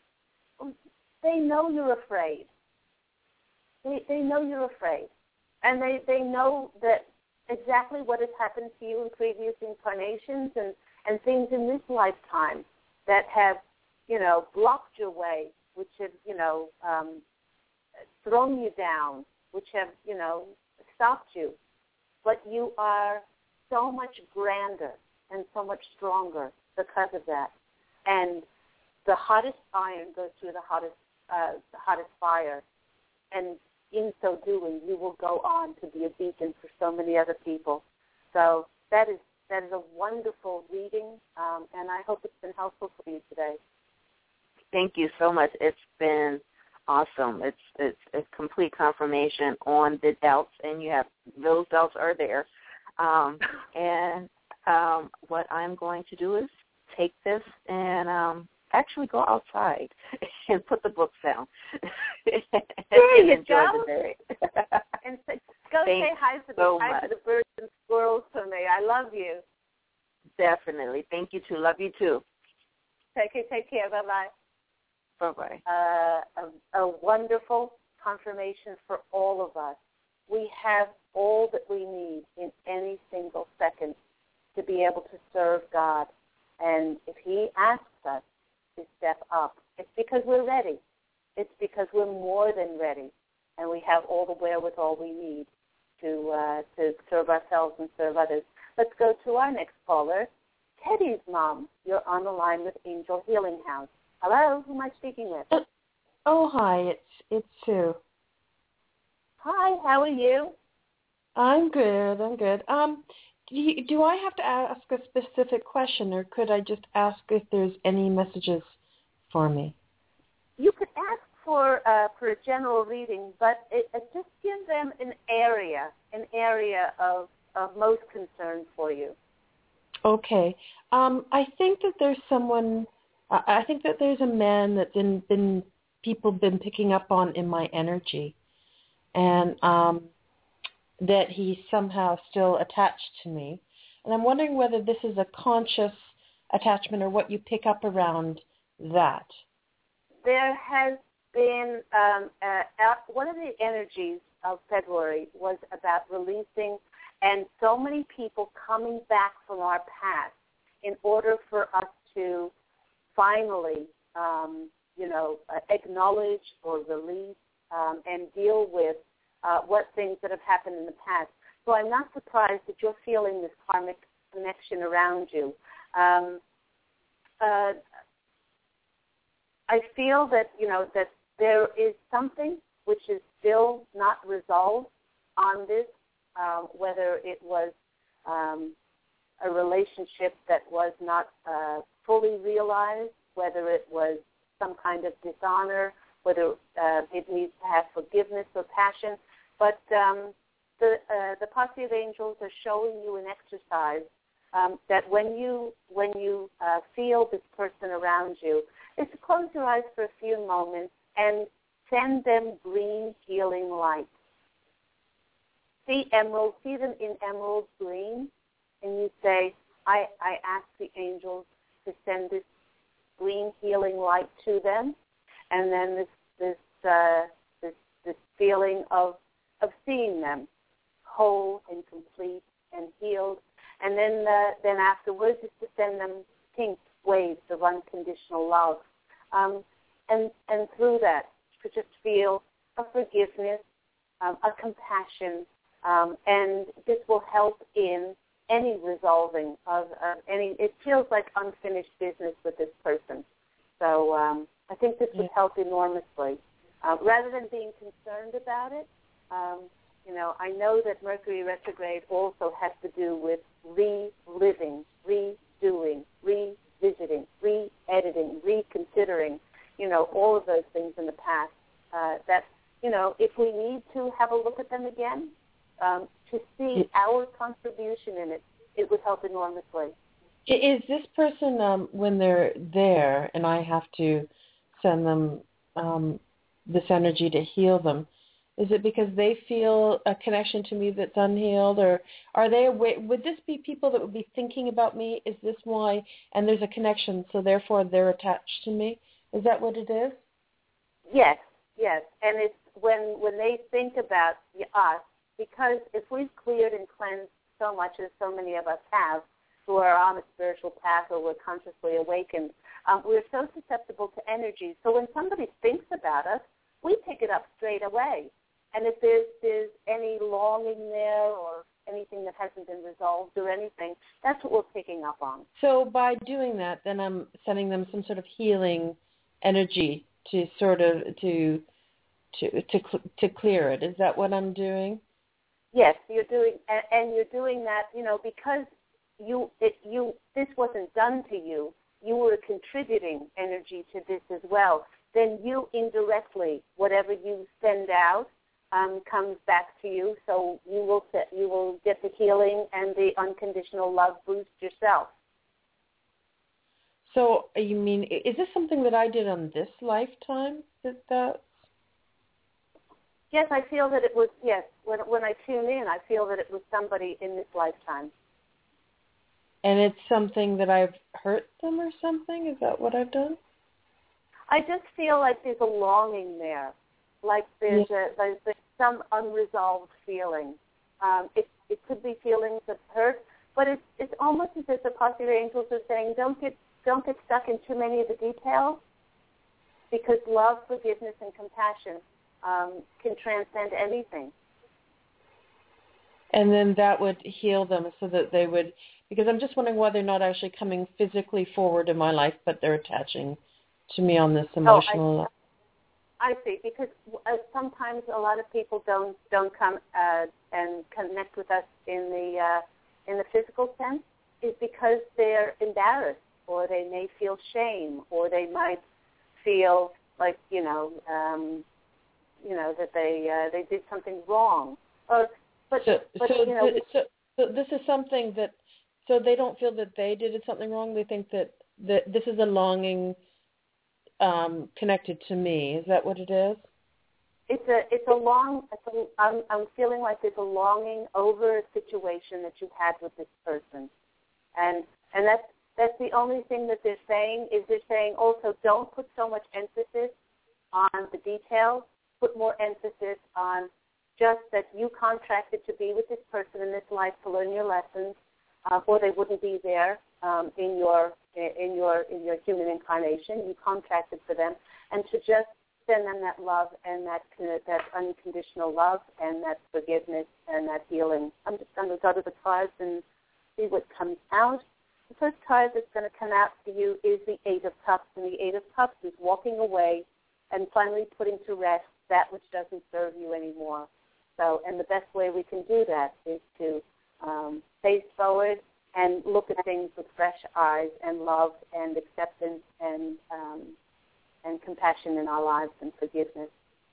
They know you're afraid. They they know you're afraid. And they, they know that exactly what has happened to you in previous incarnations and, and things in this lifetime that have, you know, blocked your way, which have, you know, um, thrown you down, which have, you know, stopped you. But you are so much grander and so much stronger because of that. And the hottest iron goes through the hottest, uh, the hottest fire. And in so doing, you will go on to be a beacon for so many other people. So that is that is a wonderful reading, um, and I hope it's been helpful for you today. Thank you so much. It's been awesome. It's it's a complete confirmation on the doubts, and you have those doubts are there. Um, and um, what I'm going to do is take this and um, actually go outside and put the books down. There and you enjoy go. the day. And say, go Thanks say hi to the so hi to the birds and squirrels for me. I love you. Definitely. Thank you too. Love you too. Take care. Take care. Bye bye. Bye bye. Uh, a, a wonderful confirmation for all of us. We have all that we need in any single second to be able to serve God. And if He asks us to step up, it's because we're ready. It's because we're more than ready, and we have all the wherewithal we need to uh, to serve ourselves and serve others. Let's go to our next caller, Teddy's mom. You're on the line with Angel Healing House. Hello, who am I speaking with? Oh, hi, it's it's Sue. Hi, how are you? I'm good, I'm good. Um, do, you, do I have to ask a specific question, or could I just ask if there's any messages for me? You could ask for uh, for a general reading, but it, it just give them an area, an area of, of most concern for you. Okay. Um, I think that there's someone. Uh, I think that there's a man that been been people been picking up on in my energy, and um, that he's somehow still attached to me. And I'm wondering whether this is a conscious attachment or what you pick up around that. There has been, um, uh, one of the energies of February was about releasing and so many people coming back from our past in order for us to finally, um, you know, uh, acknowledge or release um, and deal with uh, what things that have happened in the past. So I'm not surprised that you're feeling this karmic connection around you. Um, uh, I feel that, you know, that there is something which is still not resolved on this, uh, whether it was um, a relationship that was not uh, fully realized, whether it was some kind of dishonor, whether uh, it needs to have forgiveness or passion. But um, the uh, the Posse of Angels are showing you an exercise um, that when you when you uh, feel this person around you, is to close your eyes for a few moments and send them green healing light. See emerald, see them in emerald green, and you say, I, I ask the angels to send this green healing light to them, and then this this uh, this, this feeling of of seeing them whole and complete and healed, and then uh, then afterwards is to send them pink waves of unconditional love, um, and and through that to just feel a forgiveness, um, a compassion, um, and this will help in any resolving of uh, any. It feels like unfinished business with this person, so um, I think this would help enormously. Uh, rather than being concerned about it, um, you know, I know that Mercury retrograde also has to do with reliving, redoing, revisiting, re-editing, reconsidering, you know, all of those things in the past. Uh, that, you know, if we need to have a look at them again, um, to see our contribution in it, it would help enormously. Is this person, um, when they're there and I have to send them um, this energy to heal them, is it because they feel a connection to me that's unhealed, or are they aware, would this be people that would be thinking about me? Is this why? And there's a connection, so therefore they're attached to me. Is that what it is? Yes, yes. And it's when when they think about us, because if we've cleared and cleansed so much as so many of us have, who are on a spiritual path or we're consciously awakened, um, we're so susceptible to energy. So when somebody thinks about us, we pick it up straight away. And if there's, there's any longing there or anything that hasn't been resolved or anything, that's what we're picking up on. So by doing that, then I'm sending them some sort of healing energy to sort of to to to to clear it. Is that what I'm doing? Yes, you're doing, and, and you're doing that, you know, because you it, you this wasn't done to you. You were contributing energy to this as well. Then you indirectly, whatever you send out, um, comes back to you. So you will set, you will get the healing and the unconditional love boost yourself. So you mean, is this something that I did on this lifetime? That that? Yes, I feel that it was. Yes, when when I tune in, I feel that it was somebody in this lifetime. And it's something that I've hurt them or something? Is that what I've done? I just feel like there's a longing there, like there's, yeah. a, there's, there's some unresolved feeling. Um, it, it could be feelings of hurt, but it's, it's almost as if the Posse of Angels are saying, don't get, don't get stuck in too many of the details, because love, forgiveness, and compassion um, can transcend anything. And then that would heal them so that they would, because I'm just wondering why they're not actually coming physically forward in my life, but they're attaching to me on this emotional. Oh, I, I see, because uh, sometimes a lot of people don't don't come uh, and connect with us in the uh, in the physical sense, is because they're embarrassed, or they may feel shame, or they might feel like you know um, you know that they uh, they did something wrong, or but so but so, you know th- so so this is something that so they don't feel that they did something wrong. They think that that this is a longing. Um, connected to me. Is that what it is? It's a it's a long. It's a, I'm I'm feeling like there's a longing over a situation that you had with this person, and and that's that's the only thing that they're saying is they're saying also don't put so much emphasis on the details. Put more emphasis on just that you contracted to be with this person in this life to learn your lessons, uh, or they wouldn't be there um, in your in your in your human incarnation. You contracted for them, and to just send them that love and that that unconditional love and that forgiveness and that healing. I'm just going to go to the cards and see what comes out. The first card that's going to come out for you is the Eight of Cups, and the Eight of Cups is walking away and finally putting to rest that which doesn't serve you anymore. So, and the best way we can do that is to um, face forward and look at things with fresh eyes and love and acceptance and um, and compassion in our lives and forgiveness.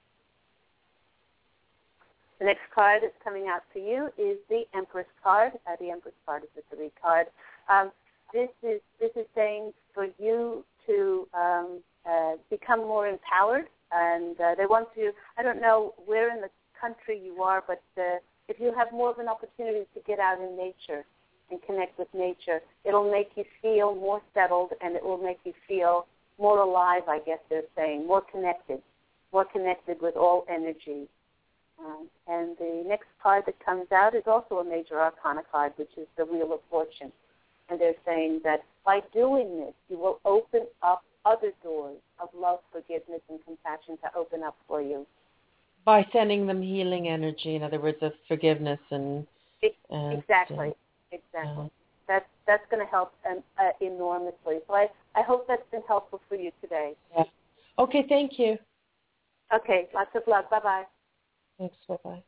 The next card that's coming out for you is the Empress card. Uh, the Empress card is the three card. Um, this is this is saying for you to um, uh, become more empowered, and uh, they want you. I don't know where in the country you are, but uh, if you have more of an opportunity to get out in nature and connect with nature, it'll make you feel more settled, and it will make you feel more alive, I guess they're saying, more connected, more connected with all energy. Um, and the next card that comes out is also a major arcana card, which is the Wheel of Fortune. And they're saying that by doing this, you will open up other doors of love, forgiveness, and compassion to open up for you. By sending them healing energy, in other words, of forgiveness and... and exactly, uh, exactly. Uh, that's that's going to help um, uh, enormously. So I, I hope that's been helpful for you today. Yeah. Okay, thank you. Okay, lots of love. Bye-bye. Thanks, bye-bye.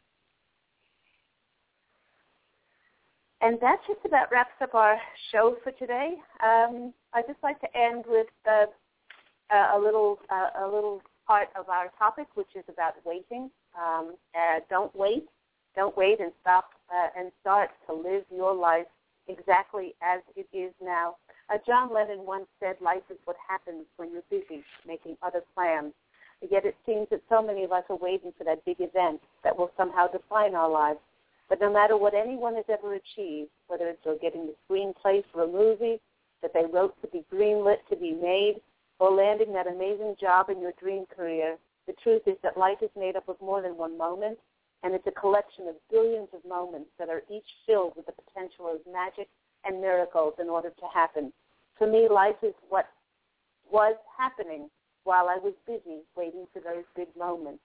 And that just about wraps up our show for today. Um, I'd just like to end with uh, a little uh, a little part of our topic, which is about waiting. Um, uh, don't wait. Don't wait and stop uh, and start to live your life exactly as it is now. Uh, John Lennon once said, life is what happens when you're busy making other plans. Yet it seems that so many of us are waiting for that big event that will somehow define our lives. But no matter what anyone has ever achieved, whether it's getting the screenplay for a movie that they wrote to be greenlit to be made, or landing that amazing job in your dream career, the truth is that life is made up of more than one moment, and it's a collection of billions of moments that are each filled with the potential of magic and miracles in order to happen. For me, life is what was happening while I was busy waiting for those big moments.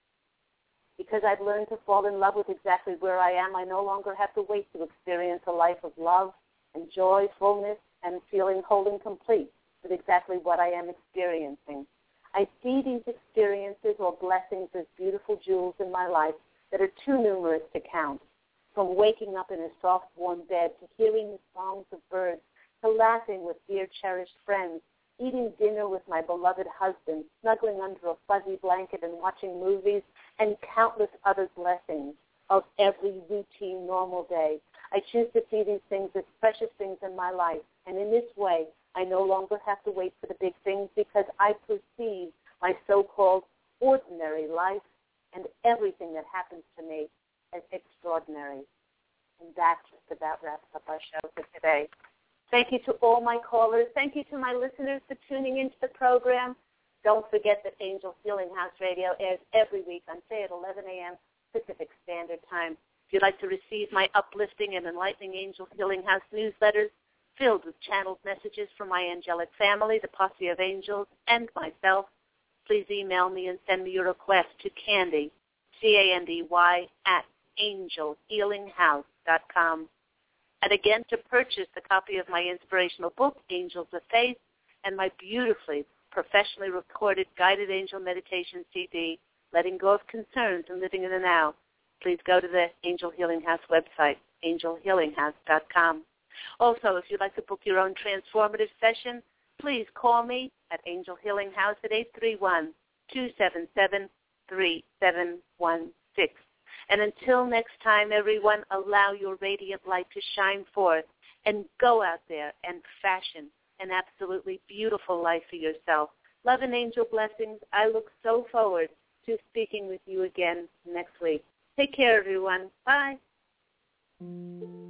Because I've learned to fall in love with exactly where I am, I no longer have to wait to experience a life of love and joy, fullness, and feeling whole and complete with exactly what I am experiencing. I see these experiences or blessings as beautiful jewels in my life that are too numerous to count. From waking up in a soft, warm bed, to hearing the songs of birds, to laughing with dear, cherished friends, eating dinner with my beloved husband, snuggling under a fuzzy blanket and watching movies, and countless other blessings of every routine, normal day. I choose to see these things as precious things in my life, and in this way, I no longer have to wait for the big things because I perceive my so-called ordinary life and everything that happens to me as extraordinary. And that just about wraps up our show for today. Thank you to all my callers. Thank you to my listeners for tuning into the program. Don't forget that Angel Healing House Radio airs every week on, say, at eleven a.m. Pacific Standard Time. If you'd like to receive my uplifting and enlightening Angel Healing House newsletters filled with channeled messages from my angelic family, the Posse of Angels, and myself, please email me and send me your request to Candy, C A N D Y, at angel healing house dot com. And again, to purchase a copy of my inspirational book, Angels of Faith, and my beautifully, professionally recorded guided angel meditation C D, Letting Go of Concerns and Living in the Now, please go to the Angel Healing House website, angel healing house dot com. Also, if you'd like to book your own transformative session, please call me at Angel Healing House at eight three one, two seven seven, three seven one six. And until next time, everyone, allow your radiant light to shine forth and go out there and fashion an absolutely beautiful life for yourself. Love and angel blessings. I look so forward to speaking with you again next week. Take care, everyone. Bye.